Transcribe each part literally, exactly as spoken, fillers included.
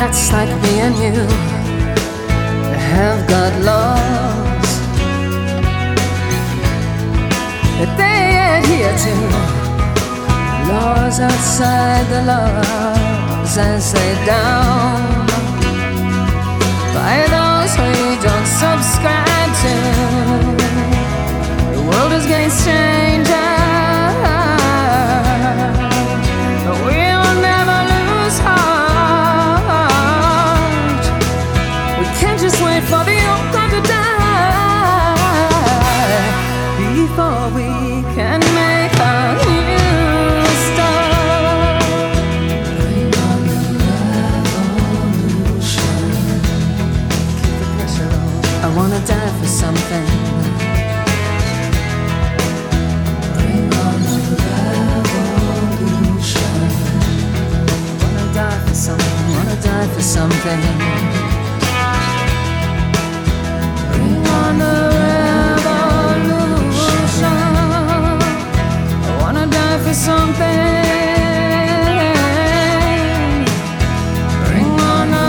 that's like me and you have got lost, that they adhere to laws outside the laws as laid down by those we don't subscribe to. The world is getting stranger, but we will never lose heart. We can't just wait for the old time to die before we can make a new start. Bring on the revolution. Keep the pressure on. I wanna die for something. Bring on the revolution. Wanna die for something. Wanna die for something. Bring on the revolution. I wanna die for something. Bring on the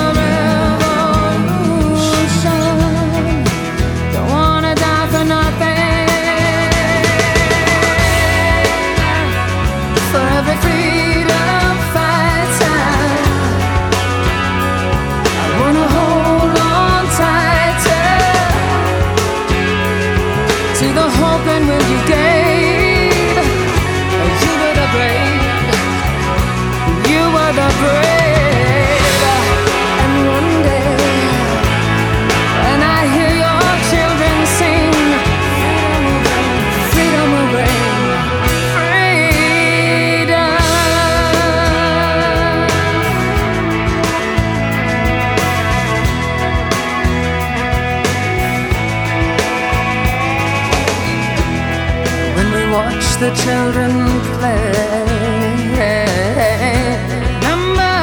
revolution. Don't wanna die for nothing. For every freedom fighter, I wanna hold on tighter to the hope and will you gave. You were the brave, you were the brave. And one day, when I hear your children sing, freedom will reign, freedom. When we watch the children play, remember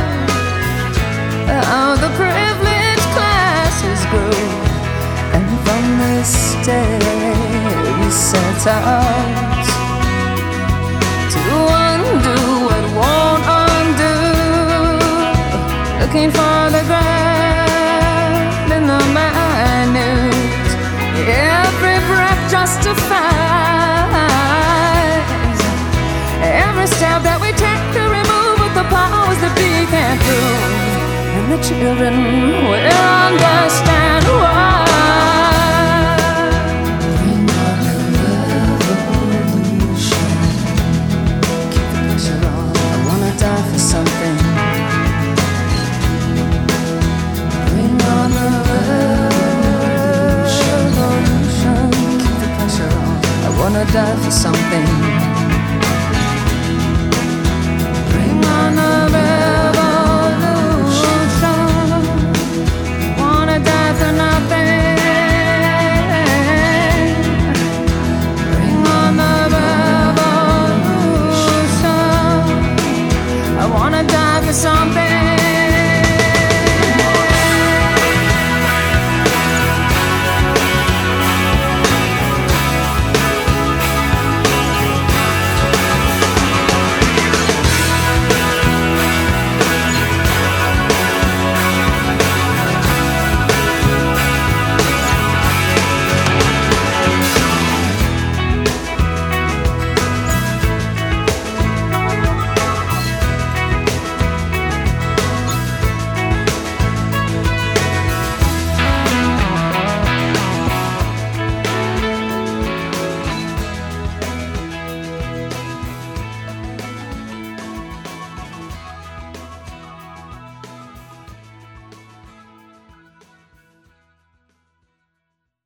how the privileged classes grew, and from this day we set out to undo what won't undo, looking for the grand in the minute. Every breath justifies every step that we take to remove what the powers that be can't prove, and the children will understand why. Bring on the revolution. Keep the pressure on. I wanna die for something. Bring on the revolution. Keep the pressure on. I wanna die for something.